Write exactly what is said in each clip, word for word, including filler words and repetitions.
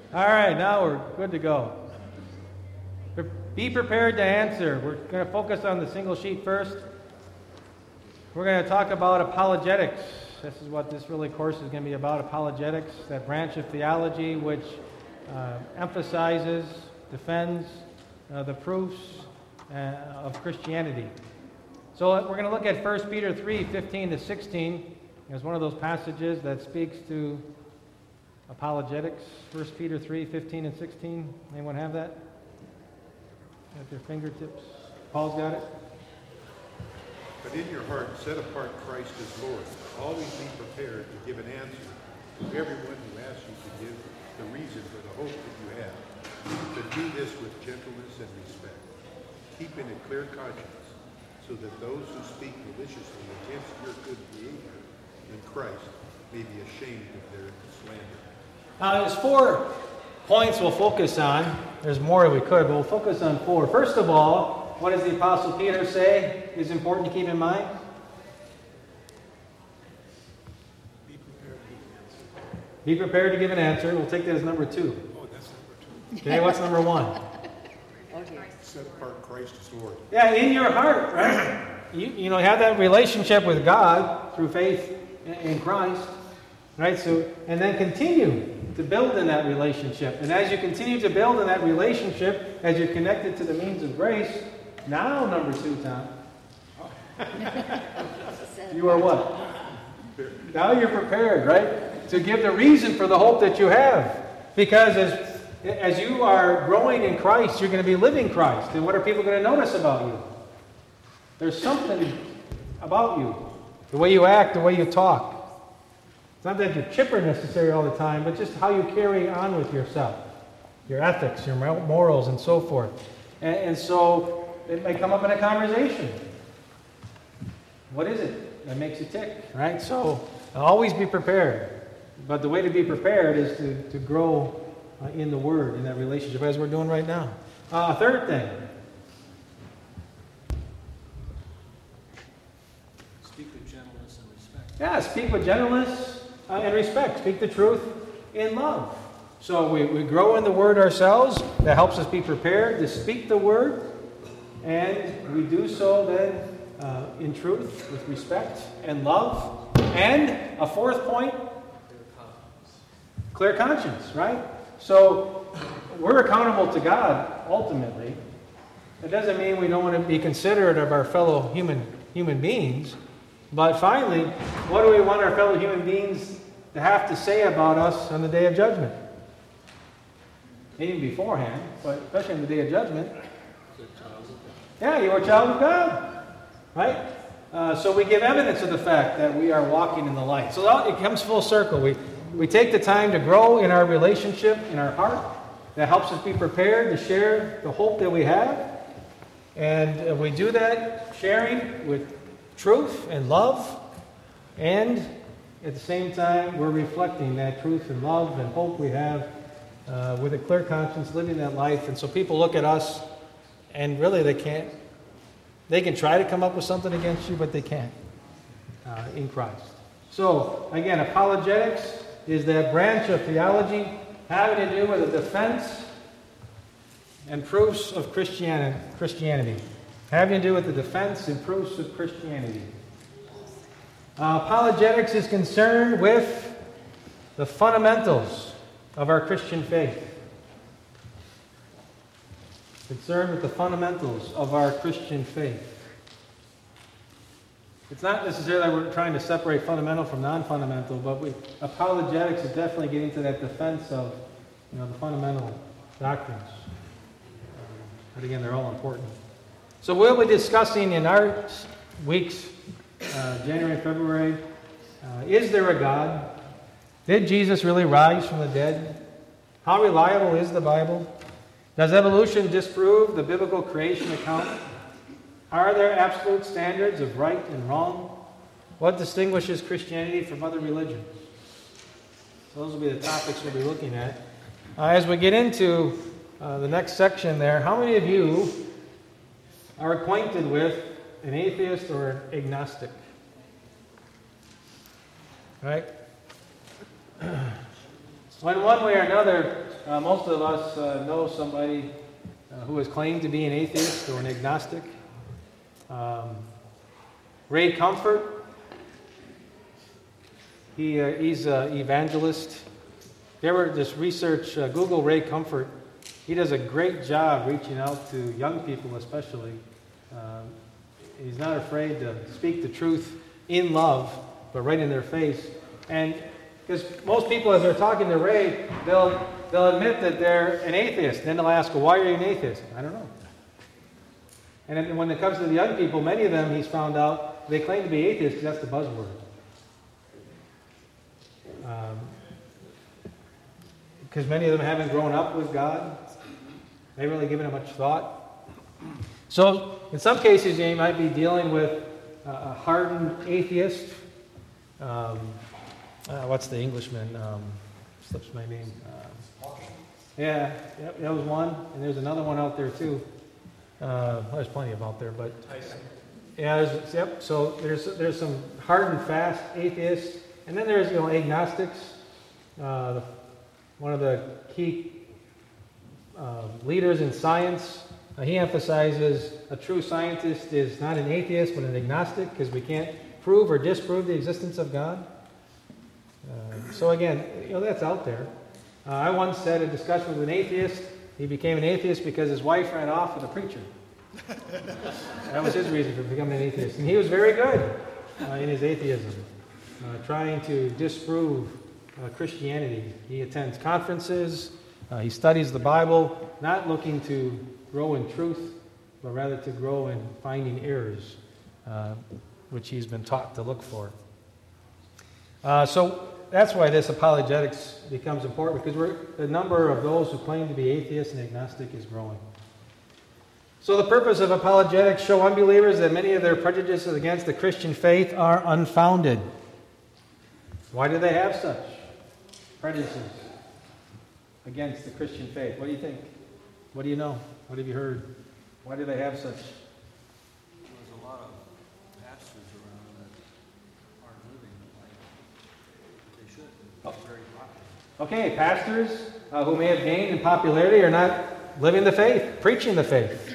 All right, now we're good to go. Be prepared to answer. We're going to focus on the single sheet first. We're going to talk about apologetics. This is what this really course is going to be about, apologetics, that branch of theology which uh, emphasizes, defends uh, the proofs uh, of Christianity. So we're going to look at First Peter three, fifteen to sixteen as one of those passages that speaks to apologetics. First Peter three, fifteen and sixteen. Anyone have that at their fingertips? Paul's got it. But in your heart, set apart Christ as Lord. Always be prepared to give an answer to everyone who asks you to give the reason for the hope that you have. But do this with gentleness and respect, keeping a clear conscience, so that those who speak maliciously against your good behavior in Christ may be ashamed of their slander. Now, there's four points we'll focus on. There's more we could, but we'll focus on four. First of all, what does the Apostle Peter say is important to keep in mind? Be prepared to give an answer. Be prepared to give an answer. We'll take that as number two. Oh, that's number two. Okay, what's number one? Okay. Set apart Christ as Lord. Yeah, in your heart, right? You, you know, have that relationship with God through faith in, in Christ, right? So, and then continue to build in that relationship. And as you continue to build in that relationship, as you're connected to the means of grace, now number two, Tom. You are what? Now you're prepared, right? To give the reason for the hope that you have. Because as, as you are growing in Christ, you're going to be living Christ. And what are people going to notice about you? There's something about you. The way you act, the way you talk. It's not that you're chipper necessarily all the time, but just how you carry on with yourself. Your ethics, your morals, and so forth. And, and so it may come up in a conversation. What is it that makes you tick, right? So always be prepared. But the way to be prepared is to, to grow uh, in the Word, in that relationship, as we're doing right now. Uh, third thing. Speak with gentleness and respect. Yeah, speak with gentleness uh, and respect. Speak the truth in love. So we, we grow in the Word ourselves. That helps us be prepared to speak the Word. And we do so then uh, in truth, with respect and love. And a fourth point, clear conscience, right? So we're accountable to God ultimately. It doesn't mean we don't want to be considerate of our fellow human human beings. But finally, what do we want our fellow human beings to have to say about us on the day of judgment? Even beforehand, but especially on the day of judgment. Yeah, you are a child of God, right? Uh, so we give evidence of the fact that we are walking in the light. So it comes full circle. We we take the time to grow in our relationship, in our heart. That helps us be prepared to share the hope that we have. And uh, we do that sharing with truth and love. And at the same time, we're reflecting that truth and love and hope we have uh, with a clear conscience, living that life. And so people look at us, and really they can't. They can try to come up with something against you, but they can't uh, in Christ. So, again, apologetics is that branch of theology having to do with the defense and proofs of Christianity. Christianity. Having to do with the defense and proofs of Christianity. Uh, apologetics is concerned with the fundamentals of our Christian faith. Concerned with the fundamentals of our Christian faith. It's not necessarily that we're trying to separate fundamental from non-fundamental, but we, apologetics is definitely getting to that defense of, you know, the fundamental doctrines. But again, they're all important. So we'll be discussing in our weeks, uh, January and February, uh, is there a God? Did Jesus really rise from the dead? How reliable is the Bible? Does evolution disprove the biblical creation account? Are there absolute standards of right and wrong? What distinguishes Christianity from other religions? So those will be the topics we'll be looking at. Uh, as we get into uh, the next section there, how many of you are acquainted with an atheist or an agnostic? Right? So in one way or another, Uh, most of us uh, know somebody uh, who has claimed to be an atheist or an agnostic. Um, Ray Comfort, he, uh, he's an evangelist. If you ever just research, uh, Google Ray Comfort, he does a great job reaching out to young people especially. Uh, he's not afraid to speak the truth in love, but right in their face. And because most people, as they're talking to Ray, they'll they'll admit that they're an atheist. Then they'll ask, well, why are you an atheist? I don't know. And then when it comes to the young people, many of them, he's found out, they claim to be atheists because that's the buzzword. Um, because many of them haven't grown up with God. They haven't really given it much thought. So in some cases, you might be dealing with a hardened atheist. Um, uh, what's the Englishman? Um, slips my name. Um, yeah, yep, that was one. And there's another one out there too. Uh, there's plenty of out there, but yeah, there's, yep. So there's there's some hard and fast atheists, and then there's you know agnostics. Uh, the, one of the key uh, leaders in science. Uh, he emphasizes a true scientist is not an atheist but an agnostic because we can't prove or disprove the existence of God. Uh, so again, you know that's out there. Uh, I once had a discussion with an atheist. He became an atheist because his wife ran off with a preacher. That was his reason for becoming an atheist. And he was very good uh, in his atheism, uh, trying to disprove uh, Christianity. He attends conferences. Uh, he studies the Bible, not looking to grow in truth, but rather to grow in finding errors, uh, which he's been taught to look for. Uh, so that's why this apologetics becomes important, because we're, the number of those who claim to be atheist and agnostic is growing. So the purpose of apologetics show unbelievers that many of their prejudices against the Christian faith are unfounded. Why do they have such prejudices against the Christian faith? What do you think? What do you know? What have you heard? Why do they have such? There's a lot of pastors around that aren't living like they should. It's very popular. Okay, pastors uh, who may have gained in popularity are not living the faith, preaching the faith.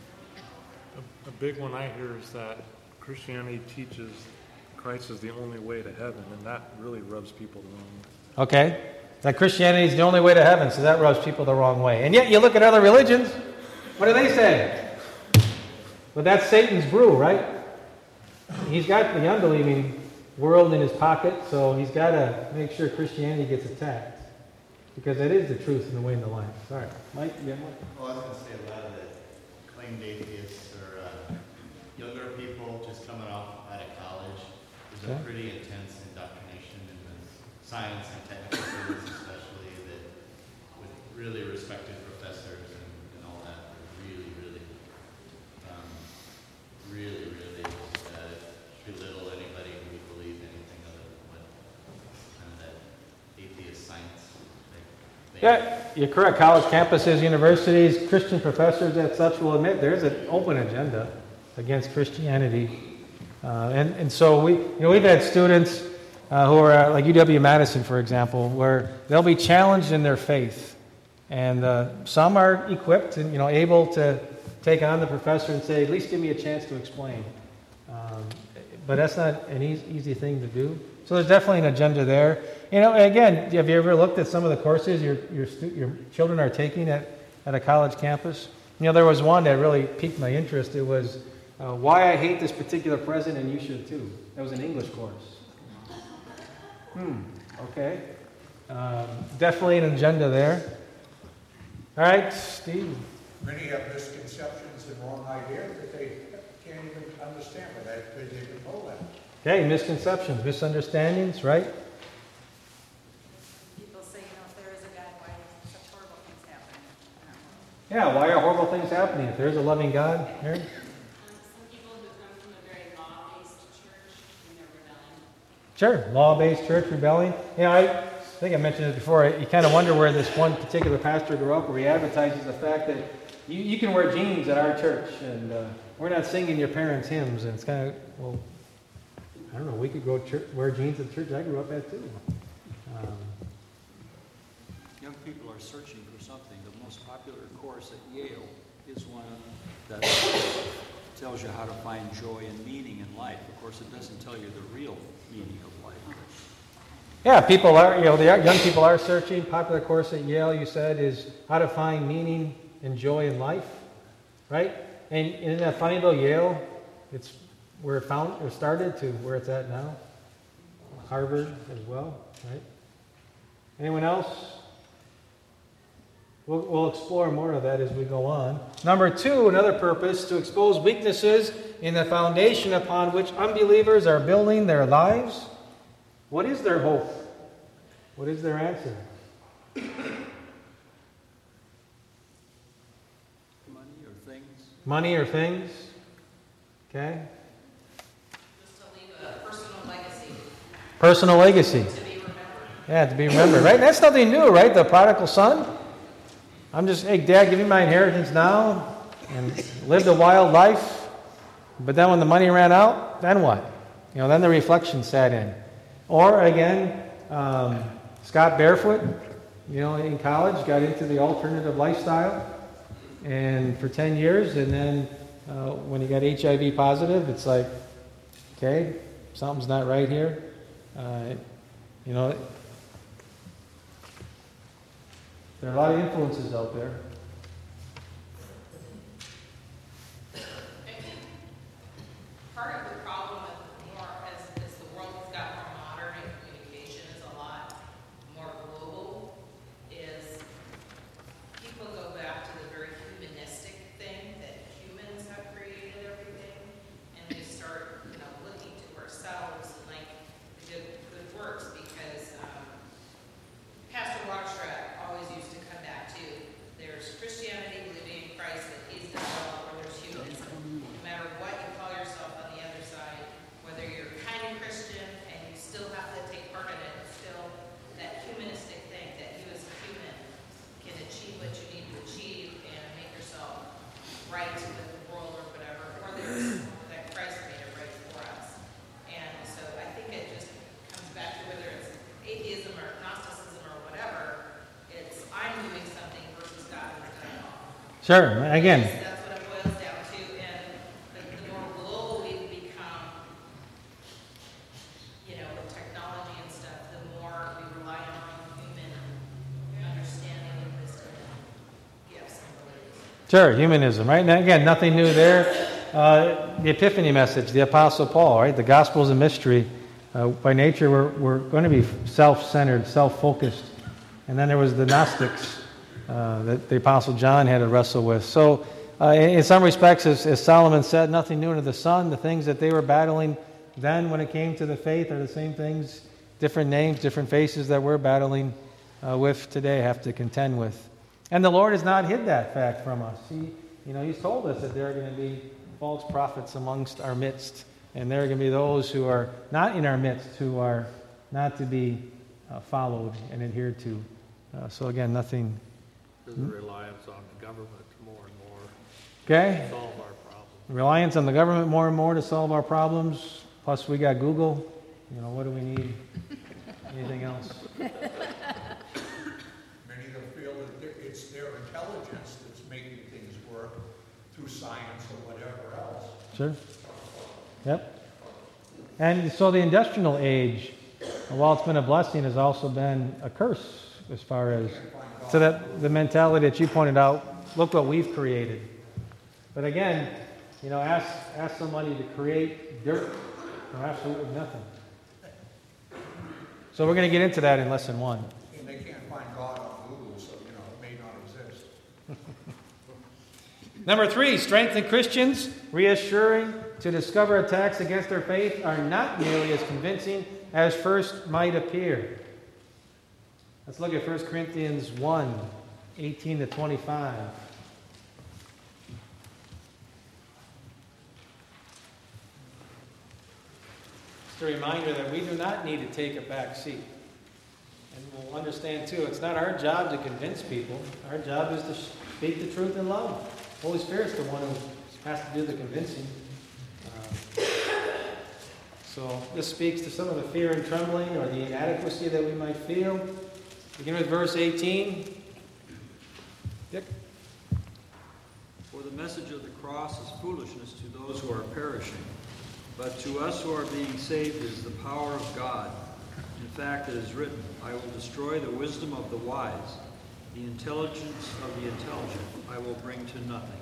A, a big one I hear is that Christianity teaches Christ is the only way to heaven, and that really rubs people the wrong way. Okay, that Christianity is the only way to heaven, so that rubs people the wrong way. And yet you look at other religions, what do they say? Well, that's Satan's brew, right? He's got the unbelieving world in his pocket, so he's got to make sure Christianity gets attacked. Because that is the truth and the way and the life. Sorry. Mike, you got one? Well, I was going to say a lot of the claimed atheists are uh, younger people just coming off out of college. There's Okay. a pretty intense indoctrination in the science and technical fields especially that with really respected professors and, and all that are really, really, um, really, really uh, belittle anybody who would believe anything other than what kind of that atheist science. They, they Yeah, you're correct. College campuses, universities, Christian professors and such will admit there's an open agenda against Christianity. Uh, and, and so we, you know, we've had students uh, who are uh, like U W-Madison, for example, where they'll be challenged in their faith. And uh, some are equipped and, you know, able to take on the professor and say, at least give me a chance to explain. Um, but that's not an easy, easy thing to do. So there's definitely an agenda there. You know, again, have you ever looked at some of the courses your your, stu- your children are taking at, at a college campus? You know, there was one that really piqued my interest. It was uh, Why I Hate This Particular President and You Should Too. That was an English course. Hmm, okay. Um, definitely an agenda there. All right, Steve. Many have misconceptions and wrong ideas that they can't even understand, but they, they can know that. Okay, misconceptions, misunderstandings, right? People say, you know, if there is a God, why are such horrible things happening in our world? Yeah, why are horrible things happening? If there's a loving God, Aaron? Um, some people who come from a very law-based church and they're rebelling. Sure, law-based church rebelling. You know, I think I mentioned it before. You kind of wonder where this one particular pastor grew up, where he advertises the fact that you, you can wear jeans at our church, and uh, we're not singing your parents' hymns. And it's kind of, well, I don't know, we could go church, wear jeans at the church I grew up at too. Um, Yeah, young people are searching for something, the most popular course at Yale is one that tells you how to find joy and meaning in life. Of course, it doesn't tell you the real meaning of life. Yeah, people are, you know, the young people are searching. Popular course at Yale, you said, is how to find meaning and joy in life, right? And isn't that funny though? Yale, it's where it found or started to where it's at now. Harvard as well, right? Anyone else? We'll, we'll explore more of that as we go on. Number two, another purpose, to expose weaknesses in the foundation upon which unbelievers are building their lives. What is their hope? What is their answer? Money or things? Money or things? Okay. Just to leave a personal legacy. Personal legacy. To be remembered. Yeah, to be remembered, right? That's nothing new, right? The prodigal son. I'm just, hey, Dad, give me my inheritance now, and lived a wild life. But then when the money ran out, then what? You know, then the reflection sat in. Or again, um, Scott Barefoot, you know, in college, got into the alternative lifestyle, and for ten years, and then uh, when he got H I V positive, it's like, okay, something's not right here. Uh, you know, there are a lot of influences out there. Part of the problem with more, as, as the world has got more modern and communication is a lot more global, is people go back to the very humanistic thing that humans have created everything, and they start, you know, looking to ourselves and like the good, good works, because um, Pastor Wachstrat always used to come back to, there's Christianity, believing in Christ, that he's the God, or there's humanism. No matter what you call yourself on the other side, whether you're kind of Christian and you still have to take part in it, it's still that humanistic thing that you as a human can achieve what you need to achieve and make yourself right with the world or whatever, or there's that Christ made it right for us. And so I think it just comes back to whether it's atheism or Gnosticism or whatever, it's I'm doing something versus God has done it all. Sure, again, That's what it boils down to, and the, the more global we become, you know, with technology and stuff, the more we rely on our own human understanding and wisdom and gifts and abilities. sure, humanism, right? And again, nothing new there. Uh, the Epiphany message, the Apostle Paul, right? The gospel is a mystery. Uh, by nature, we're, we're going to be self-centered, self-focused. And then there was the Gnostics uh, that the Apostle John had to wrestle with. So, uh, in, in some respects, as, as Solomon said, nothing new under the sun. The things that they were battling then when it came to the faith are the same things, different names, different faces that we're battling uh, with today, have to contend with. And the Lord has not hid that fact from us. He, you know, He's told us that there are going to be false prophets amongst our midst, and there are going to be those who are not in our midst, who are not to be uh, followed and adhered to. Uh, so again, nothing. There's a reliance on the government more and more Okay? to solve our problems. Reliance on the government more and more to solve our problems. Plus, we got Google. You know, what do we need? Anything else? Many of them feel that they're- it's their intelligence that's making things work through science or whatever else. Sure. Yep. And so the industrial age, while it's been a blessing, has also been a curse as far as, so that the mentality that you pointed out, look what we've created. But again, you know, ask ask somebody to create dirt or absolutely nothing. So we're going to get into that in lesson one. And they can't find God on Google, so, you know, it may not exist. Number three, strengthen Christians, reassuring to discover attacks against their faith are not nearly as convincing as first might appear. Let's look at First Corinthians one, eighteen to twenty-five. Just a reminder that we do not need to take a back seat. And we'll understand too, it's not our job to convince people. Our job is to speak the truth in love. Holy Spirit's the one who has to do the convincing. Um, so this speaks to some of the fear and trembling or the inadequacy that we might feel. Begin with verse eighteen. Dick? For the message of the cross is foolishness to those who are perishing, but to us who are being saved is the power of God. In fact, it is written, I will destroy the wisdom of the wise, the intelligence of the intelligent I will bring to nothing.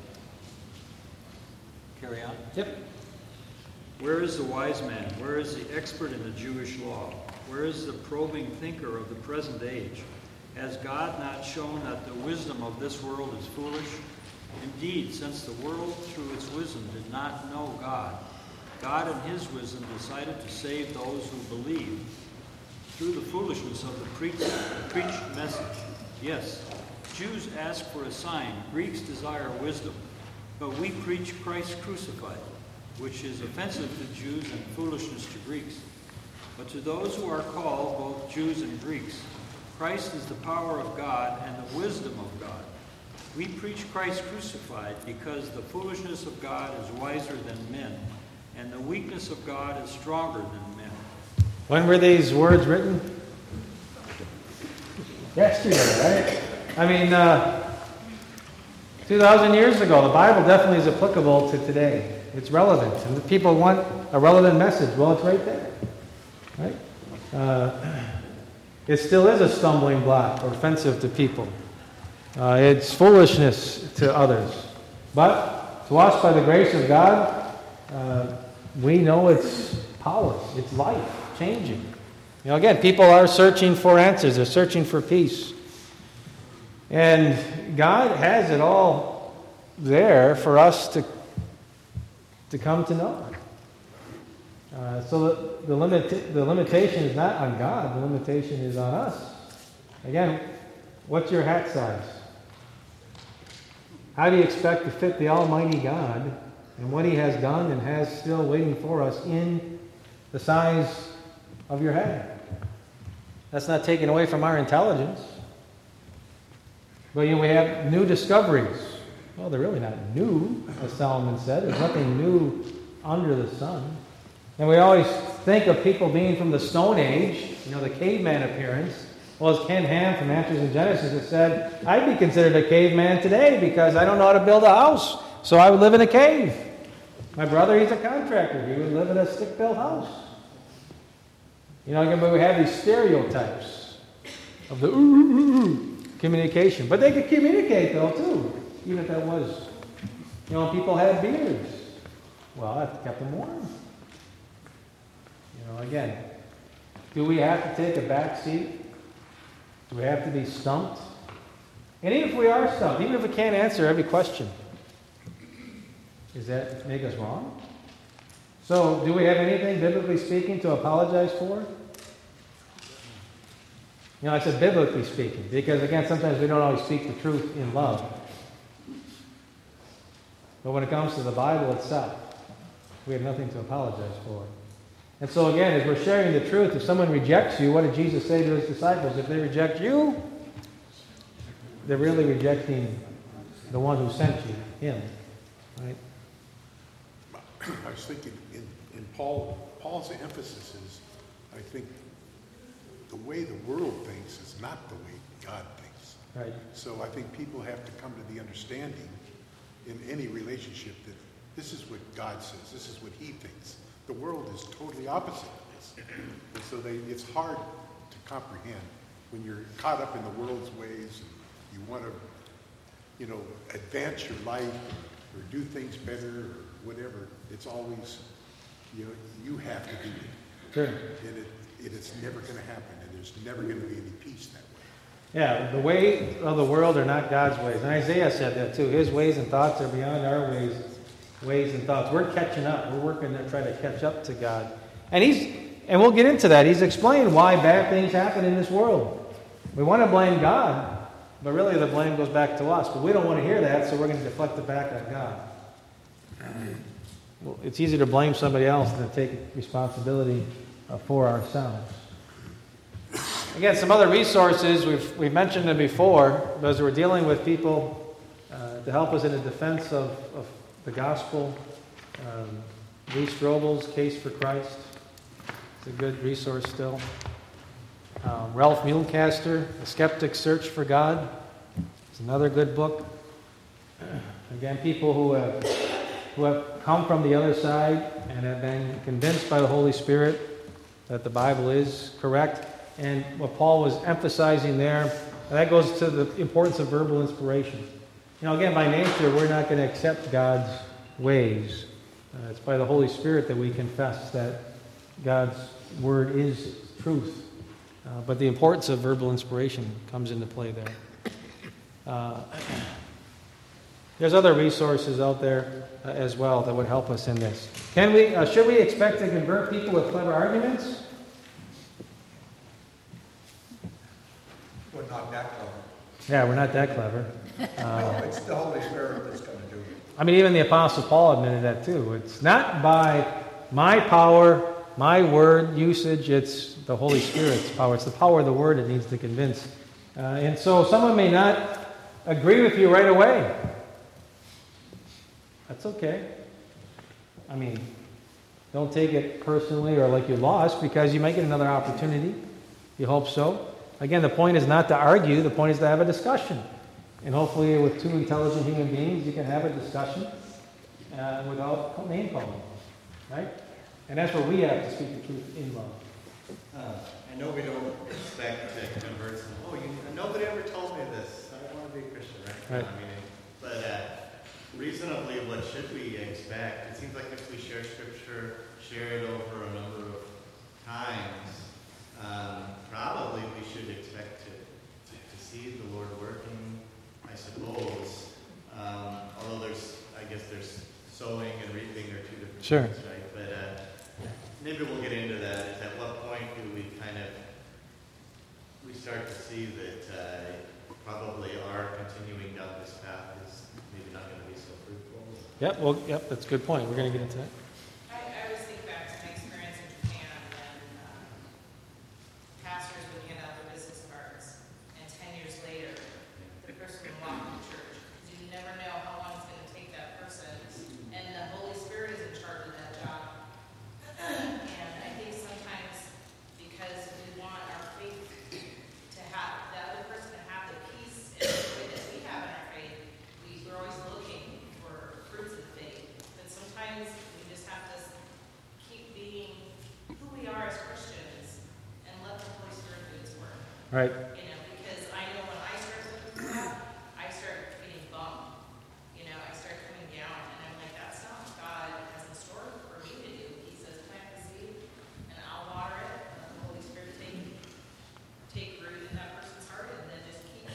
Carry on. Yep. Where is the wise man? Where is the expert in the Jewish law? Where is the probing thinker of the present age? Has God not shown that the wisdom of this world is foolish? Indeed, since the world through its wisdom did not know God, God in his wisdom decided to save those who believe through the foolishness of the preached, the preached message. Yes, Jews ask for a sign, Greeks desire wisdom, but we preach Christ crucified, which is offensive to Jews and foolishness to Greeks. But to those who are called, both Jews and Greeks, Christ is the power of God and the wisdom of God. We preach Christ crucified because the foolishness of God is wiser than men, and the weakness of God is stronger than men. When were these words written? Yesterday, right? I mean, uh, two thousand years ago. The Bible definitely is applicable to today. It's relevant. And the people want a relevant message. Well, it's right there. Right? Uh, it still is a stumbling block or offensive to people. Uh, it's foolishness to others. But to us, by the grace of God, uh, we know it's power. It's life changing. You know, again, people are searching for answers. They're searching for peace. And God has it all there for us to, to come to know. Uh, so the, the, limit, the limitation is not on God. The limitation is on us. Again, what's your hat size? How do you expect to fit the Almighty God and what he has done and has still waiting for us in the size of your head? That's not taken away from our intelligence. But you know, we have new discoveries. Well, they're really not new, as Solomon said. There's nothing new under the sun. And we always think of people being from the Stone Age, you know, the caveman appearance. Well, as Ken Ham from Answers in Genesis has said, I'd be considered a caveman today because I don't know how to build a house, so I would live in a cave. My brother, he's a contractor. He would live in a stick-built house. You know, again, but we have these stereotypes of the ooh, ooh, ooh, communication. But they could communicate, though, too, even if that was, you know, people had beards. Well, that kept them warm. You know, again, do we have to take a back seat? Do we have to be stumped? And even if we are stumped, even if we can't answer every question, does that make us wrong? So, do we have anything, biblically speaking, to apologize for? You know, I said biblically speaking, because again, sometimes we don't always speak the truth in love. But when it comes to the Bible itself, we have nothing to apologize for. And so again, as we're sharing the truth, if someone rejects you, what did Jesus say to his disciples? If they reject you, they're really rejecting the one who sent you, him. Right? I was thinking, in, in Paul, Paul's emphasis is, I think, the way the world thinks is not the way God thinks. Right. So I think people have to come to the understanding in any relationship that this is what God says, this is what he thinks. The world is totally opposite of this. And so they, it's hard to comprehend when you're caught up in the world's ways and you want to, you know, advance your life or do things better or whatever. It's always, you know, you have to do it. Sure. And it, it is never going to happen, and there's never going to be any peace that way. Yeah, the ways of the world are not God's ways. And Isaiah said that too. His ways and thoughts are beyond our ways. Ways and thoughts. We're catching up. We're working to try to catch up to God. And he's and we'll get into that. He's explained why bad things happen in this world. We want to blame God, but really the blame goes back to us. But we don't want to hear that, so we're going to deflect it back on God. Well, it's easier to blame somebody else than to take responsibility uh, for ourselves. Again, some other resources, we've, we've mentioned them before, but as we're dealing with people uh, to help us in the defense of, of the gospel. Um, Lee Strobel's Case for Christ. It's a good resource still. Um, Ralph Mulecaster, The Skeptic's Search for God. It's another good book. Again, people who have, who have come from the other side and have been convinced by the Holy Spirit that the Bible is correct. And what Paul was emphasizing there, that goes to the importance of verbal inspiration. You know, again, by nature, we're not going to accept God's ways. Uh, it's by the Holy Spirit that we confess that God's Word is truth. Uh, but the importance of verbal inspiration comes into play there. Uh, there's other resources out there uh, as well that would help us in this. Can we? Uh, should we expect to convert people with clever arguments? We're not that clever. Yeah, we're not that clever. Uh, No, it's the Holy Spirit that's going to do it. I mean, even the Apostle Paul admitted that too. It's not by my power, my word usage, it's the Holy Spirit's power. It's the power of the Word that needs to convince. Uh, and so someone may not agree with you right away. That's okay. I mean, don't take it personally or like you lost, because you might get another opportunity. You hope so. Again, the point is not to argue. The point is to have a discussion. And hopefully with two intelligent human beings, you can have a discussion uh, without name calling. Right? And that's where we have to speak the truth in love. Uh, I know we don't expect to convert some, oh, you, nobody ever told me this. I want to be a Christian, right? Right. I mean, but uh, reasonably, what should we expect? It seems like if we share Scripture, share it over a number of times, um, probably we should expect to, to, to see the Lord working, I suppose. Um, although there's, I guess there's sowing and reaping are two different Sure. things, right? But uh, maybe we'll get into that. Is at what point do we kind of, we start to see that uh, probably our continuing down this path is maybe not going to be so fruitful? Yep, well, yep, that's a good point. We're going to get into that. I, I always think back to my experience in Japan when um, pastors would hand out their business cards, and ten years later, the person would walk in the church. You never know how long it's going to take that person, and the Holy Spirit is in charge of that job. And I think sometimes, because we want our faith to have, the other person to have the peace and the joy that we have in our faith, we, we're always looking for fruits of faith. But sometimes we just have to keep being who we are as Christians and let the Holy Spirit do its work. Right. You know, because I know when I start looking for that, I start getting bummed. You know, I start coming down, and I'm like, that's not what God has in store for me to do. He says, plant the seed, and I'll water it, and let the Holy Spirit take take root in that person's heart, and then just keep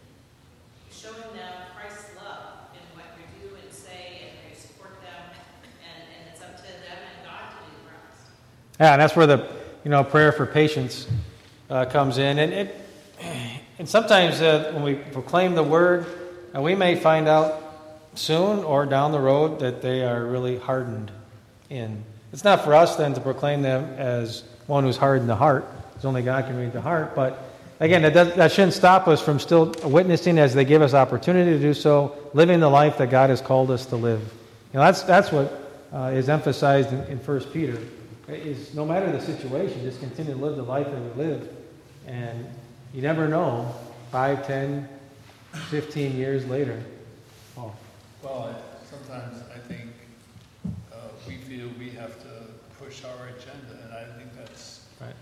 showing them Christ's love in what you do and say, and you support them, and, and it's up to them and God to do the rest. Yeah, and that's where the you know prayer for patience uh, comes in, and it and sometimes uh, when we proclaim the word, uh, we may find out soon or down the road that they are really hardened in. It's not for us then to proclaim them as one who's hardened the heart, because only God can read the heart. But again, that, does, that shouldn't stop us from still witnessing as they give us opportunity to do so, living the life that God has called us to live. You know, that's that's what uh, is emphasized in, in First Peter. Is no matter the situation, just continue to live the life that we live. And you never know, five, ten, fifteen years later. Oh. Well, I- sometimes I think uh, we feel we have to push our agenda, and I think that's, Right.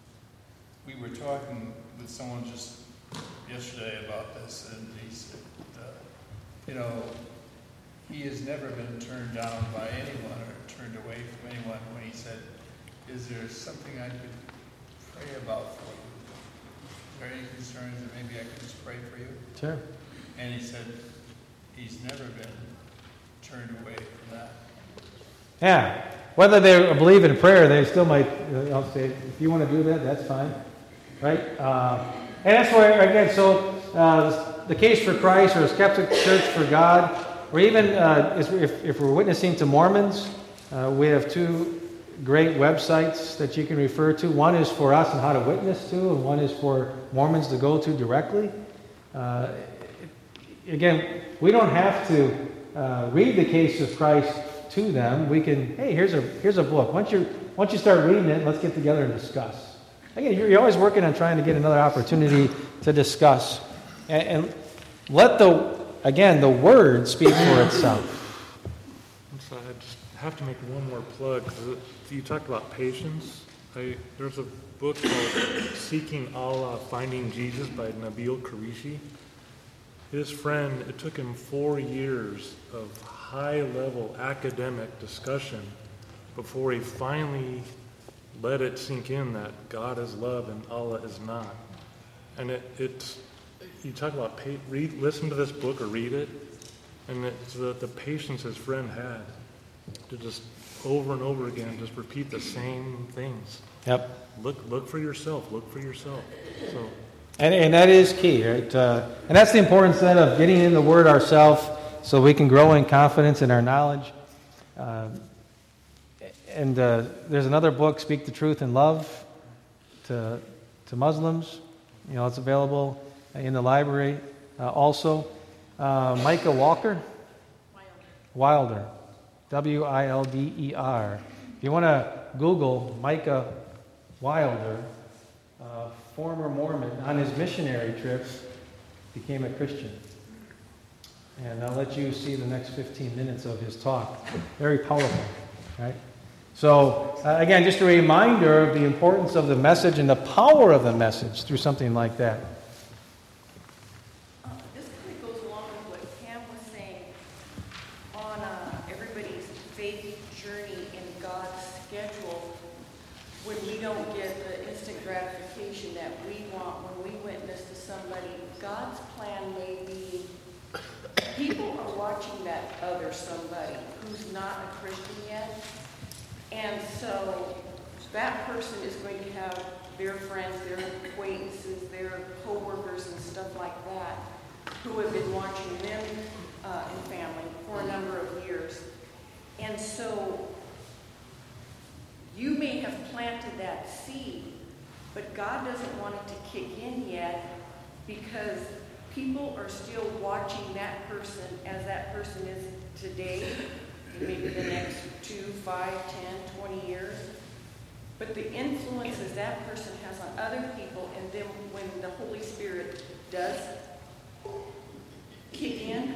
we were talking with someone just yesterday about this, and he said, uh, you know, he has never been turned down by anyone or turned away from anyone when he said, is there something I could pray about for you? Is there any concerns that maybe I could just pray for you? Sure. And he said he's never been turned away from that. Yeah. Whether they believe in prayer, they still might, uh, I'll say, if you want to do that, that's fine. Right? Uh, and that's where, again, so uh, the case for Christ or a skeptic search for God, or even uh, if, if we're witnessing to Mormons, uh, we have two great websites that you can refer to. One is for us and how to witness to, and one is for Mormons to go to directly. Uh, again, we don't have to uh, read the case of Christ to them. We can, hey, here's a here's a book. Once you once you start reading it, let's get together and discuss. again, you're, you're always working on trying to get another opportunity to discuss. And, and let the, again, the word speak for itself. I'm sorry, I just have to make one more plug. 'Cause you talked about patience. I, there's a book called Seeking Allah, Finding Jesus by Nabil Qureshi. His friend, it took him four years of high-level academic discussion before he finally let it sink in that God is love and Allah is not. And it, it's, you talk about, pa- read, listen to this book or read it, and it's the, the patience his friend had to just over and over again just repeat the same things. Yep. Look, look for yourself. Look for yourself. So. And, and that is key, right? Uh, and that's the importance then of getting in the Word ourselves so we can grow in confidence in our knowledge. Uh, and uh, there's another book, Speak the Truth in Love, to to Muslims. You know, it's available in the library uh, also. Uh, Micah Walker? Wilder. Wilder. W I L D E R. If you want to Google Micah Wilder, uh, former Mormon, on his missionary trips, became a Christian. And I'll let you see the next fifteen minutes of his talk. Very powerful, right? So, uh, again, just a reminder of the importance of the message and the power of the message through something like that. Uh, this kind of goes along with what Pam was saying on uh, everybody's faith journey in God's schedule. When we don't get the instant gratification that we want when we witness to somebody, God's plan may be people are watching that other somebody who's not a Christian yet. And so that person is going to have their friends, their acquaintances, their co-workers and stuff like that who have been watching them uh, in family for a number of years. And so you may have planted that seed, but God doesn't want it to kick in yet because people are still watching that person as that person is today, and maybe the next two, five, ten, twenty years. But the influences that person has on other people, and then when the Holy Spirit does kick in,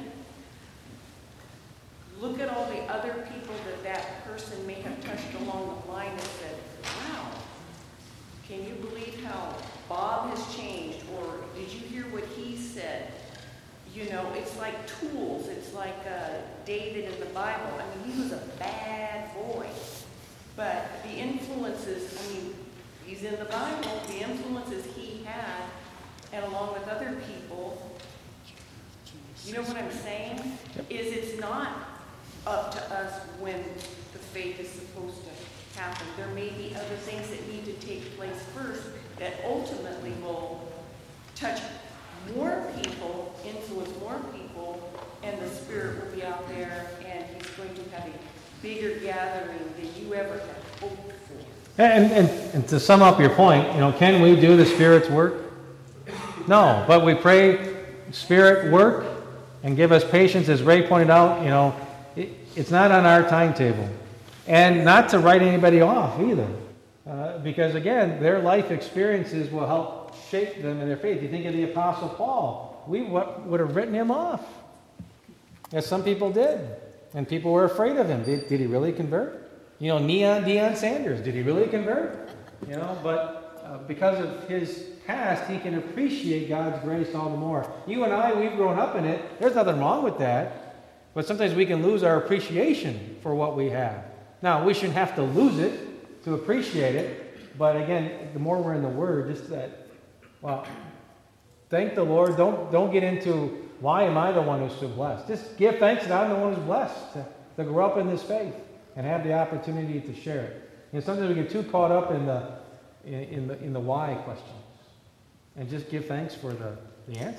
look at all the other people that that person may have touched along the line and said, wow, can you believe how Bob has changed? Or did you hear what he said? You know, it's like tools. It's like uh, David in the Bible. I mean, he was a bad boy. But the influences, I mean, he's in the Bible, the influences he had, and along with other people, you know what I'm saying? Is it's not up to us when the faith is supposed to happen. There may be other things that need to take place first that ultimately will touch more people, influence more people, and the Spirit will be out there, and He's going to have a bigger gathering than you ever had hoped for. And, and, and to sum up your point, you know, can we do the Spirit's work? No, but we pray Spirit work and give us patience, as Ray pointed out. You know, it, it's not on our timetable, and not to write anybody off either, uh, because again, their life experiences will help shape them in their faith. You think of the Apostle Paul. We what, would have written him off, as some people did, and people were afraid of him. Did, did he really convert? You know, Neon Deion Sanders, did he really convert? You know, but uh, because of his past, he can appreciate God's grace all the more. You and I, we've grown up in it. There's nothing wrong with that. But sometimes we can lose our appreciation for what we have. Now, we shouldn't have to lose it to appreciate it. But again, the more we're in the Word, just that, well, thank the Lord. Don't don't get into, why am I the one who's so blessed? Just give thanks that I'm the one who's blessed to, to grow up in this faith and have the opportunity to share it. You know, sometimes we get too caught up in the in, in the in the why questions, and just give thanks for the, the answer.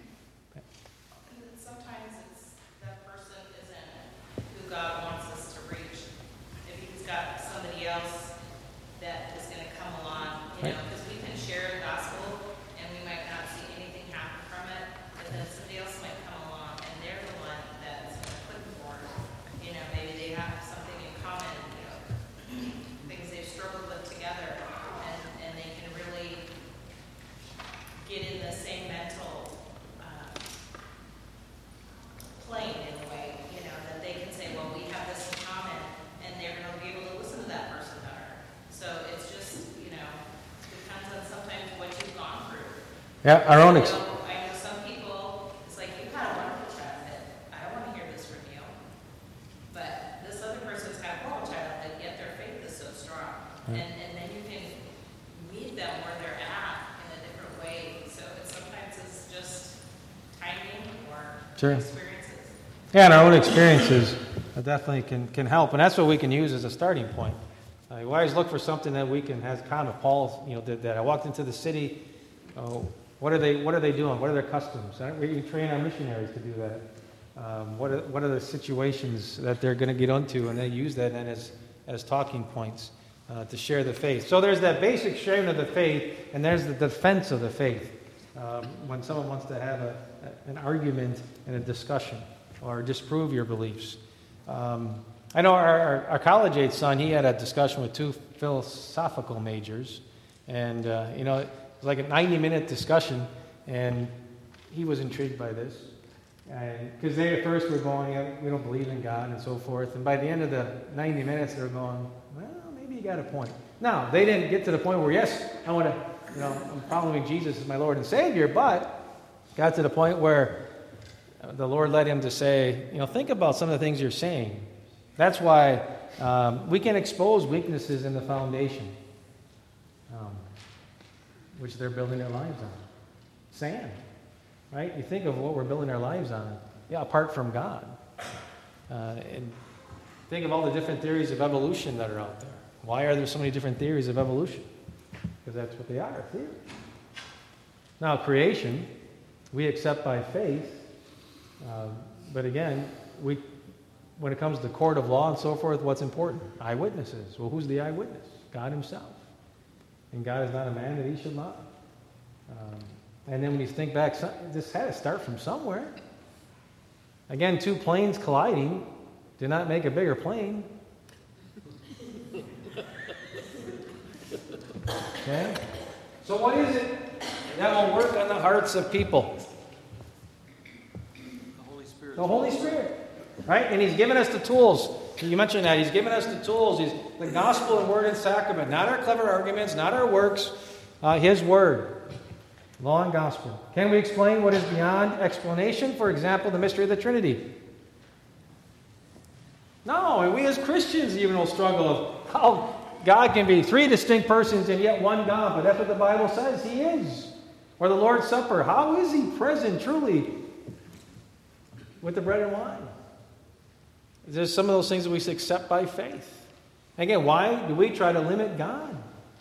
Sometimes it's that person isn't who God wants us to reach. If He's got somebody else that is going to come along, you know, because we can share the gospel and we might not see anything happen from it, but then somebody else might come along and they're the one that's going to put forward. You know, maybe they have something in common, you know, things they've struggled with together, and, and they can really Yeah, our own ex- You know, I know some people, it's like, you kind of want to child it. I don't want to hear this from you. But this other person's got a moral child, but yet their faith is so strong. Right. And, and then you can meet them where they're at in a different way. So it sometimes it's just timing or Sure. experiences. Yeah, and our own experiences definitely can, can help. And that's what we can use as a starting point. Uh, we always look for something that we can have kind of Paul, you know, did that. I walked into the city. Oh, what are they? What are they doing? What are their customs? I- We train our missionaries to do that. Um, what are what are the situations that they're going to get into, and they use that then as as talking points uh, to share the faith. So there's that basic sharing of the faith, and there's the defense of the faith. Um, when someone wants to have a, an argument and a discussion or disprove your beliefs. Um, I know our, our, our college-age son, he had a discussion with two philosophical majors, and uh, you know, it was like a ninety-minute discussion, and he was intrigued by this. Because they at first were going, yeah, we don't believe in God and so forth, and by the end of the ninety minutes, they're going, well, maybe you got a point. Now, they didn't get to the point where, yes, I want to, you know, I'm following Jesus as my Lord and Savior, but got to the point where the Lord led him to say, you know, think about some of the things you're saying. That's why um, we can expose weaknesses in the foundation, um, which they're building their lives on. Sand, right? You think of what we're building our lives on, yeah, apart from God. Uh, and think of all the different theories of evolution that are out there. Why are there so many different theories of evolution? Because that's what they are, theories. Now, creation, we accept by faith. Uh, but again, we, when it comes to court of law and so forth, what's important? Eyewitnesses. Well, who's the eyewitness? God himself. And God is not a man that he should lie. Um, and then when you think back, this had to start from somewhere. Again, two planes colliding did not make a bigger plane. Okay? So what is it that will work on the hearts of people? The Holy Spirit, right? And he's given us the tools. You mentioned that. He's given us the tools. He's the gospel and word and sacrament. Not our clever arguments, not our works. Uh, his word. Law and gospel. Can we explain what is beyond explanation? For example, the mystery of the Trinity. No, and we as Christians even will struggle of how God can be three distinct persons and yet one God. But that's what the Bible says he is. Or the Lord's Supper. How is he present truly with the bread and wine? There's some of those things that we accept by faith. Again, why do we try to limit God?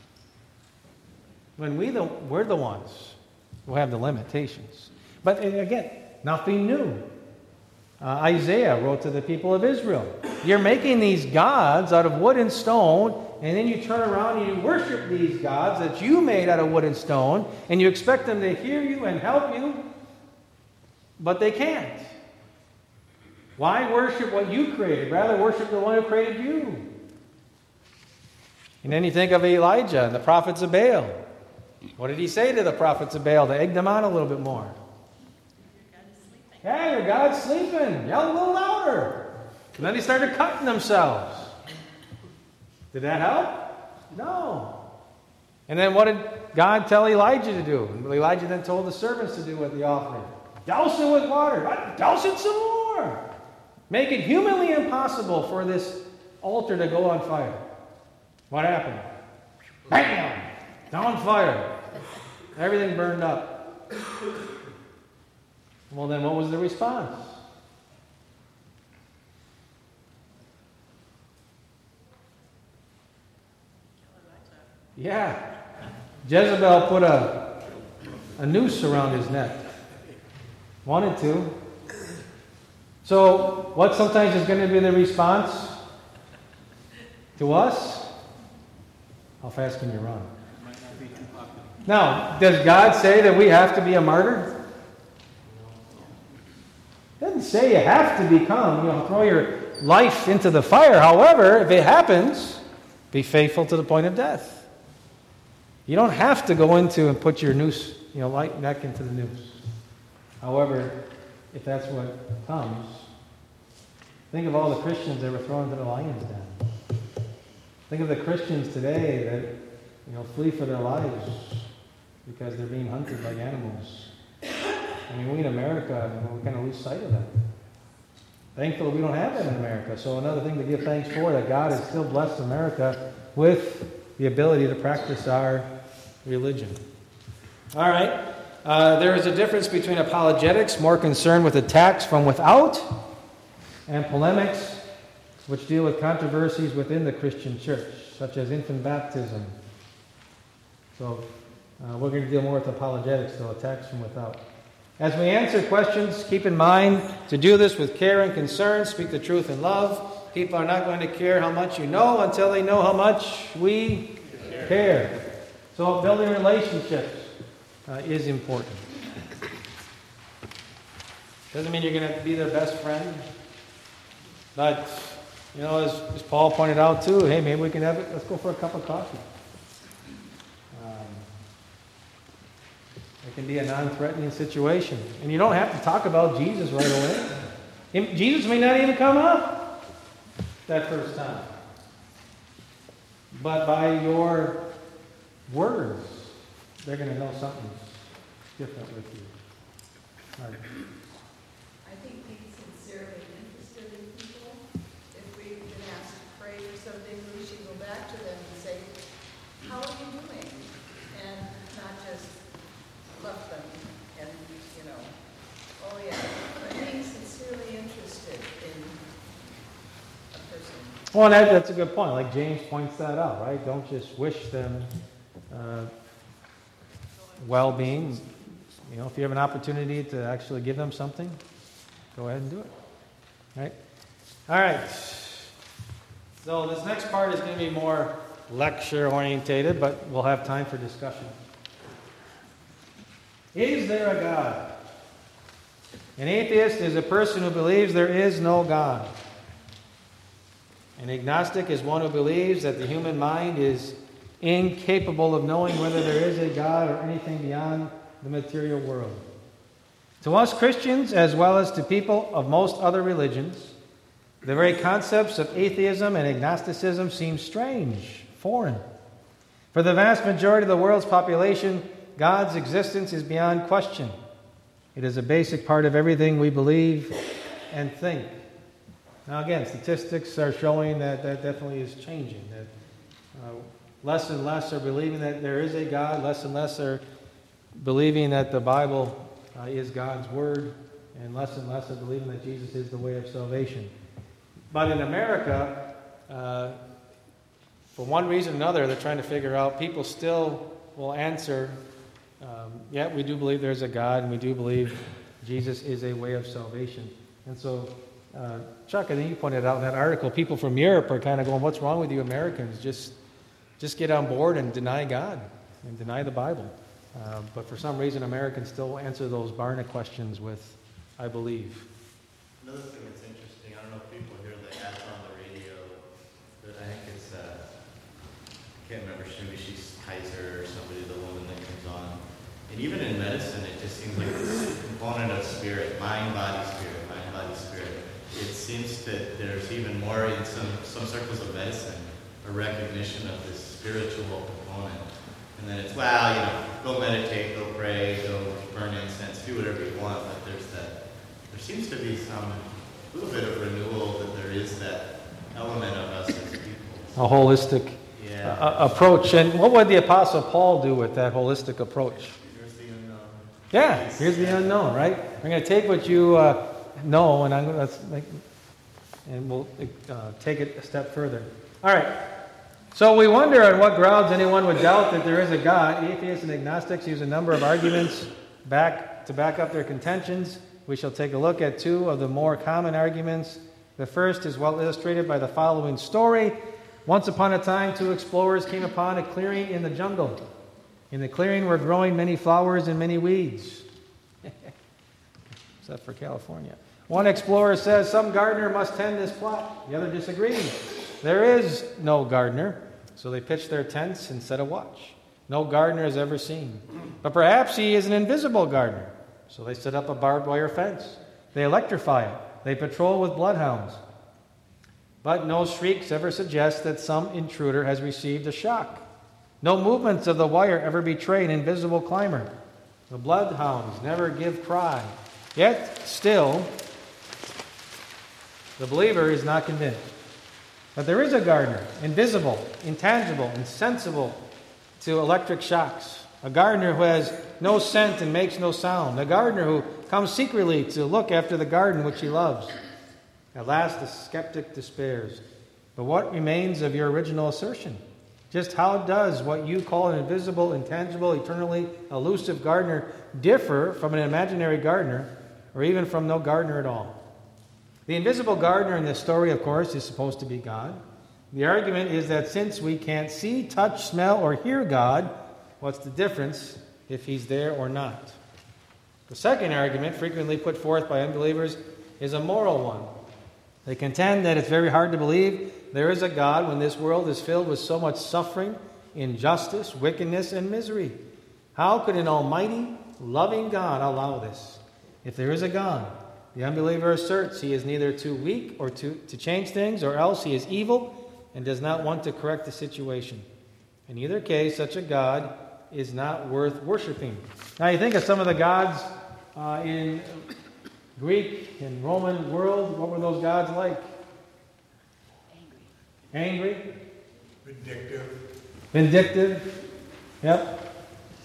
When we the, we're the ones who have the limitations. But again, nothing new. Uh, Isaiah wrote to the people of Israel, you're making these gods out of wood and stone, and then you turn around and you worship these gods that you made out of wood and stone, and you expect them to hear you and help you, but they can't. Why worship what you created? Rather worship the one who created you. And then you think of Elijah and the prophets of Baal. What did he say to the prophets of Baal to egg them on a little bit more? Hey, your God's sleeping. Yell a little louder. And then they started cutting themselves. Did that help? No. And then what did God tell Elijah to do? Elijah then told the servants to do with the offering. Douse it with water. Douse it some more. Make it humanly impossible for this altar to go on fire. What happened? Bam! Down fire. Everything burned up. Well, then what was the response? Yeah. Jezebel put a, a noose around his neck. Wanted to. So, what sometimes is going to be the response to us? How fast can you run? Now, does God say that we have to be a martyr? It doesn't say you have to become, you know, throw your life into the fire. However, if it happens, be faithful to the point of death. You don't have to go into and put your noose, you know, light neck into the noose. However, if that's what comes, think of all the Christians that were thrown into the lion's den. Think of the Christians today that, you know, flee for their lives. because they're being hunted like animals. I mean, we in America, you know, we kind of lose sight of that. Thankfully, we don't have that in America. So another thing to give thanks for, that God has still blessed America with the ability to practice our religion. All right. Uh, there is a difference between apologetics, more concerned with attacks from without, and polemics, which deal with controversies within the Christian church, such as infant baptism. So uh, we're going to deal more with apologetics, though, attacks from without. As we answer questions, keep in mind to do this with care and concern, speak the truth in love. People are not going to care how much you know until they know how much we care. care. So building relationships uh, is important. Doesn't mean you're going to be their best friend. But, you know, as, as Paul pointed out too, hey, maybe we can have it, let's go for a cup of coffee. Um, it can be a non-threatening situation. And you don't have to talk about Jesus right away. Jesus may not even come up that first time. But by your words, they're going to know something's different with you. All right. I think being sincerely interested in people, if we've been asked to pray for something, we should go back to them and say, how are you doing? And not just love them and, you know, oh yeah, but being sincerely interested in a person. Well, and that, that's a good point. Like James points that out, right? Don't just wish them uh, well-being. You know, if you have an opportunity to actually give them something, go ahead and do it. Right? All right. So this next part is going to be more lecture-orientated, but we'll have time for discussion. Is there a God? An atheist is a person who believes there is no God. An agnostic is one who believes that the human mind is incapable of knowing whether there is a God or anything beyond the material world. To us Christians, as well as to people of most other religions, the very concepts of atheism and agnosticism seem strange, foreign. For the vast majority of the world's population, God's existence is beyond question. It is a basic part of everything we believe and think. Now again, statistics are showing that that definitely is changing. That uh, less and less are believing that there is a God, less and less are believing that the Bible uh, is God's Word, and less and less are believing that Jesus is the way of salvation. But in America, uh, for one reason or another, they're trying to figure out, people still will answer, um, yeah, we do believe there's a God, and we do believe Jesus is a way of salvation. And so, uh, Chuck, I think you pointed out in that article, people from Europe are kind of going, what's wrong with you Americans? Just, just get on board and deny God and deny the Bible. Uh, but for some reason, Americans still answer those Barna questions with, I believe. Another thing that's interesting, I don't know if people hear the ads on the radio, but I think it's, uh, I can't remember, maybe she's Kaiser or somebody, the woman that comes on. And even in medicine, it just seems like this component of spirit, mind, body, spirit, mind, body, spirit. It seems that there's even more in some, some circles of medicine, a recognition of this spiritual component. And then it's, well, you know, go meditate, go pray, go burn incense, do whatever you want, but there's that, there seems to be some little bit of renewal that there is that element of us as people. A holistic yeah. uh, approach. And what would the Apostle Paul do with that holistic approach? Here's the unknown. Yeah, here's the unknown, right? We're going to take what you uh, know, and I'm going to, and we'll uh, take it a step further. All right. So we wonder on what grounds anyone would doubt that there is a God. Atheists and agnostics use a number of arguments back to back up their contentions. We shall take a look at two of the more common arguments. The first is well illustrated by the following story. Once upon a time, two explorers came upon a clearing in the jungle. In the clearing were growing many flowers and many weeds. Except for California. One explorer says, some gardener must tend this plot. The other disagrees. There is no gardener. So they pitch their tents and set a watch. No gardener is ever seen. But perhaps he is an invisible gardener. So they set up a barbed wire fence. They electrify it. They patrol with bloodhounds. But no shrieks ever suggest that some intruder has received a shock. No movements of the wire ever betray an invisible climber. The bloodhounds never give cry. Yet, still, the believer is not convinced. But there is a gardener, invisible, intangible, insensible to electric shocks. A gardener who has no scent and makes no sound. A gardener who comes secretly to look after the garden which he loves. At last the skeptic despairs. But what remains of your original assertion? Just how does what you call an invisible, intangible, eternally elusive gardener differ from an imaginary gardener, or even from no gardener at all? The invisible gardener in this story, of course, is supposed to be God. The argument is that since we can't see, touch, smell, or hear God, what's the difference if he's there or not? The second argument, frequently put forth by unbelievers, is a moral one. They contend that it's very hard to believe there is a God when this world is filled with so much suffering, injustice, wickedness, and misery. How could an almighty, loving God allow this? If there is a God, the unbeliever asserts he is neither too weak or too, to change things, or else he is evil and does not want to correct the situation. In either case, such a God is not worth worshiping. Now you think of some of the gods uh, in Greek and Roman world. What were those gods like? Angry. Angry. Vindictive. Vindictive. Yep.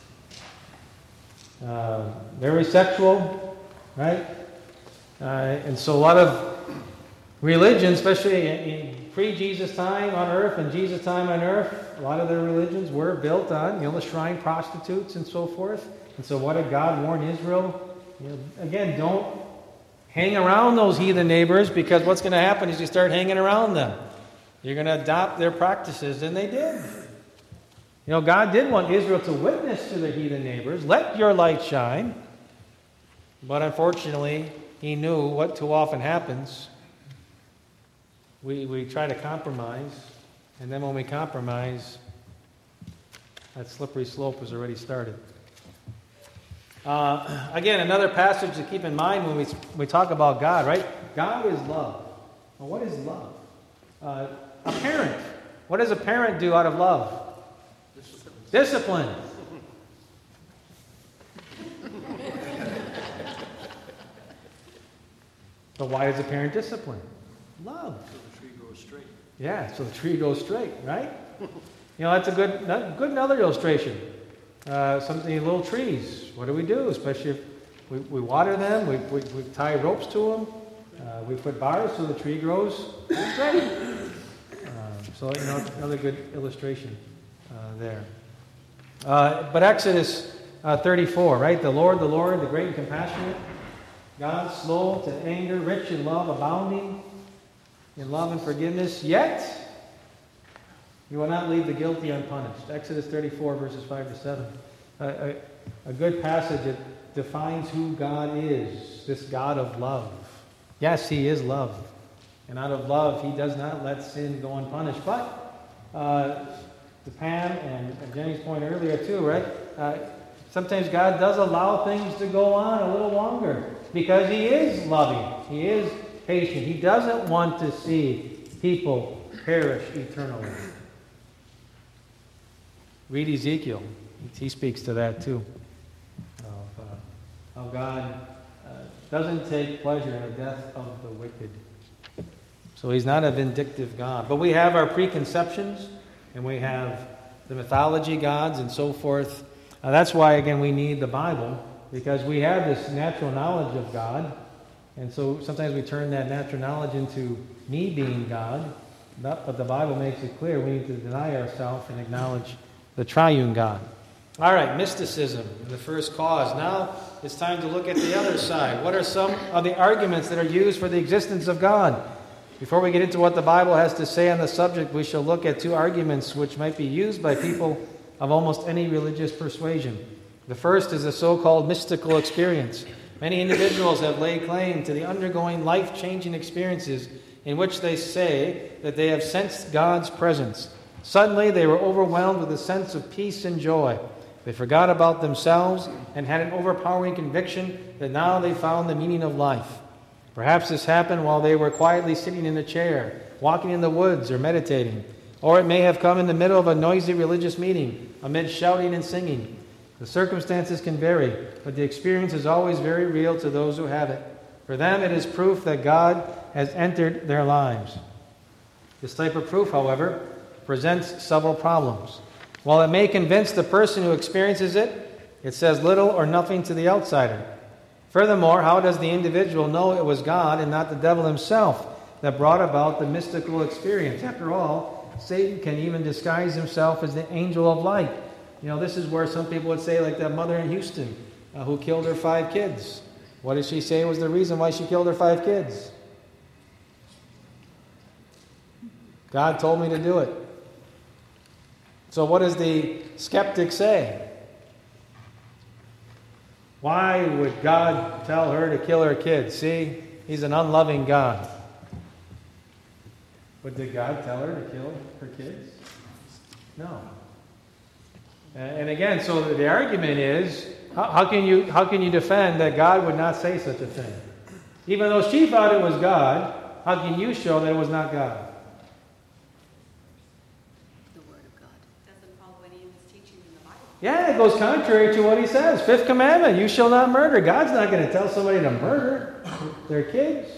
Uh, very sexual, right? Uh, and so a lot of religion, especially in, in pre-Jesus time on earth and Jesus time on earth, a lot of their religions were built on, you know, the shrine prostitutes and so forth. And so what did God warn Israel? You know, again, don't hang around those heathen neighbors, because what's going to happen is you start hanging around them. You're going to adopt their practices, and they did. You know, God did want Israel to witness to their heathen neighbors. Let your light shine. But unfortunately, he knew what too often happens. We, we try to compromise, and then when we compromise, that slippery slope has already started. Uh, again, another passage to keep in mind when we, we talk about God, right? God is love. Well, what is love? Uh, a parent. What does a parent do out of love? Discipline. But why does a parent discipline? Love. So the tree grows straight. Yeah, so the tree goes straight, right? You know, that's a good, good another illustration. Uh, some little trees. What do we do? Especially if we, we water them, we, we, we tie ropes to them, uh, we put bars so the tree grows straight. Um, so, you know, another good illustration uh, there. Uh, but Exodus uh, thirty-four, right? The Lord, the Lord, the great and compassionate, God, slow to anger, rich in love, abounding in love and forgiveness, yet you will not leave the guilty unpunished. Exodus thirty-four, verses five to seven. Uh, a, a good passage that defines who God is, this God of love. Yes, he is love. And out of love, he does not let sin go unpunished. But, uh, to Pam and, and Jenny's point earlier too, right? Uh, sometimes God does allow things to go on a little longer because he is loving. He is patient. He doesn't want to see people perish eternally. Read Ezekiel. He speaks to that too. Of uh, how God uh, doesn't take pleasure in the death of the wicked. So he's not a vindictive God. But we have our preconceptions, and we have the mythology gods and so forth. Uh, that's why, again, we need the Bible, because we have this natural knowledge of God. And so sometimes we turn that natural knowledge into me being God. But, but the Bible makes it clear we need to deny ourselves and acknowledge the triune God. All right, mysticism, the first cause. Now it's time to look at the other side. What are some of the arguments that are used for the existence of God? Before we get into what the Bible has to say on the subject, we shall look at two arguments which might be used by people of almost any religious persuasion. The first is the so-called mystical experience. Many individuals have laid claim to the undergoing life-changing experiences in which they say that they have sensed God's presence. Suddenly, they were overwhelmed with a sense of peace and joy. They forgot about themselves and had an overpowering conviction that now they found the meaning of life. Perhaps this happened while they were quietly sitting in a chair, walking in the woods, or meditating. Or it may have come in the middle of a noisy religious meeting, amid shouting and singing. The circumstances can vary, but the experience is always very real to those who have it. For them, it is proof that God has entered their lives. This type of proof, however, presents several problems. While it may convince the person who experiences it, it says little or nothing to the outsider. Furthermore, how does the individual know it was God and not the devil himself that brought about the mystical experience? After all, Satan can even disguise himself as the angel of light. You know, this is where some people would say, like that mother in Houston uh, who killed her five kids. What did she say was the reason why she killed her five kids? God told me to do it. So what does the skeptic say? Why would God tell her to kill her kids? See, he's an unloving God. But did God tell her to kill her kids? No. And again, so the argument is, how, how can you how can you defend that God would not say such a thing? Even though she thought it was God, how can you show that it was not God? The Word of God doesn't follow any of his teachings in the Bible. Yeah, it goes contrary to what he says. Fifth commandment, you shall not murder. God's not going to tell somebody to murder their kids.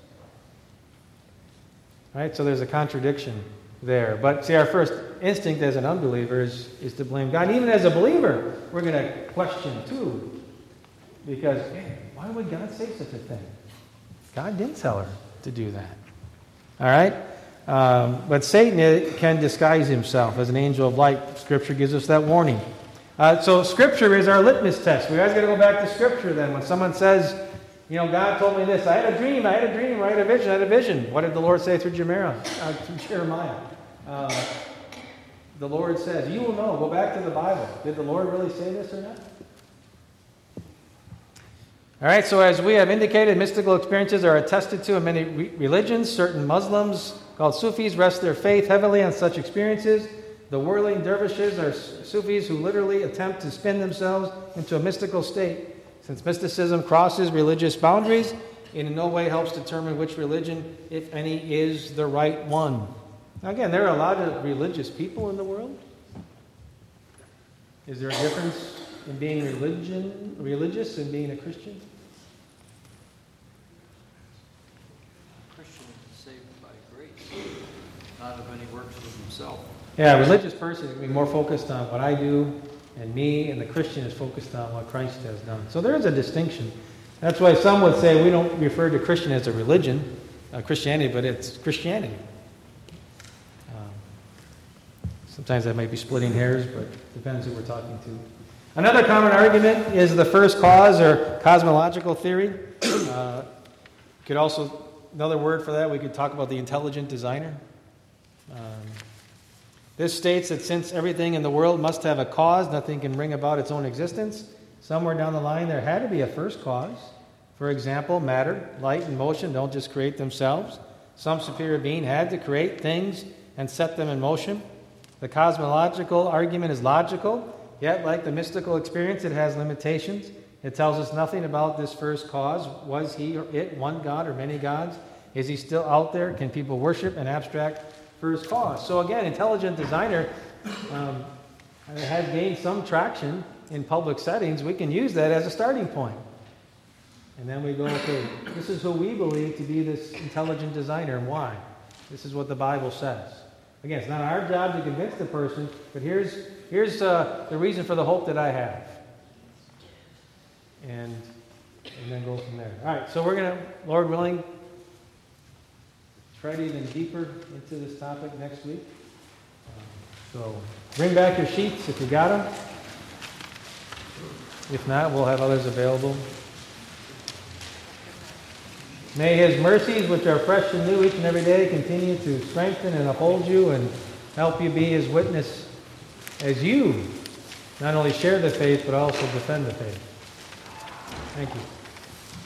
Right? So there's a contradiction there. But see, our first instinct as an unbeliever is, is to blame God. And even as a believer, we're going to question too. Because, hey, why would God say such a thing? God didn't tell her to do that. All right? Um, but Satan can disguise himself as an angel of light. Scripture gives us that warning. Uh, so Scripture is our litmus test. We always got to go back to Scripture then. When someone says, you know, God told me this. I had a dream. I had a dream. I had a vision. I had a vision. What did the Lord say through Jeremiah? Uh, through Jeremiah? Uh, the Lord says, you will know. Go back to the Bible. Did the Lord really say this or not? All right, so as we have indicated, mystical experiences are attested to in many re- religions. Certain Muslims, called Sufis, rest their faith heavily on such experiences. The whirling dervishes are Sufis who literally attempt to spin themselves into a mystical state. Since mysticism crosses religious boundaries, it in no way helps determine which religion, if any, is the right one. Now again, there are a lot of religious people in the world. Is there a difference in being religion, religious and being a Christian? A Christian is saved by grace, not of any works of himself. Yeah, a religious person can be more focused on what I do and me, and the Christian is focused on what Christ has done. So there is a distinction. That's why some would say we don't refer to Christian as a religion, uh, Christianity, but it's Christianity. Um, sometimes that might be splitting hairs, but it depends who we're talking to. Another common argument is the first cause or cosmological theory. Uh, could also, another word for that, we could talk about the intelligent designer. Um, This states that since everything in the world must have a cause, nothing can bring about its own existence. Somewhere down the line, there had to be a first cause. For example, matter, light, and motion don't just create themselves. Some superior being had to create things and set them in motion. The cosmological argument is logical, yet like the mystical experience, it has limitations. It tells us nothing about this first cause. Was he or it one God or many gods? Is he still out there? Can people worship an abstract first cause? So again, intelligent designer um, has gained some traction in public settings. We can use that as a starting point. And then we go, okay, this is who we believe to be this intelligent designer and why. This is what the Bible says. Again, it's not our job to convince the person, but here's, here's uh, the reason for the hope that I have. And, and then go from there. All right, so we're going to, Lord willing, try even deeper into this topic next week. Um, so bring back your sheets if you got them. If not, we'll have others available. May his mercies, which are fresh and new each and every day, continue to strengthen and uphold you and help you be his witness as you not only share the faith, but also defend the faith. Thank you.